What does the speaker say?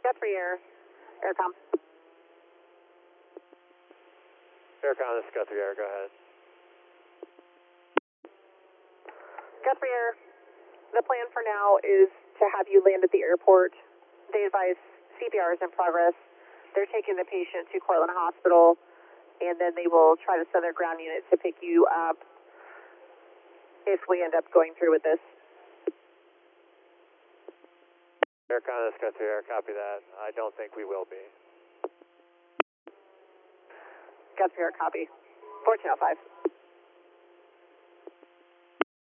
Guthrie Air, Aircom. Aircom, this is Guthrie Air, go ahead. Guthrie Air, the plan for now is to have you land at the airport. They advise CPR is in progress. They're taking the patient to Cortland Hospital, and then they will try to send their ground unit to pick you up if we end up going through with this. Aircom, this is Guthrie Air, copy that. I don't think we will be. Guthrie Air, copy. 1405.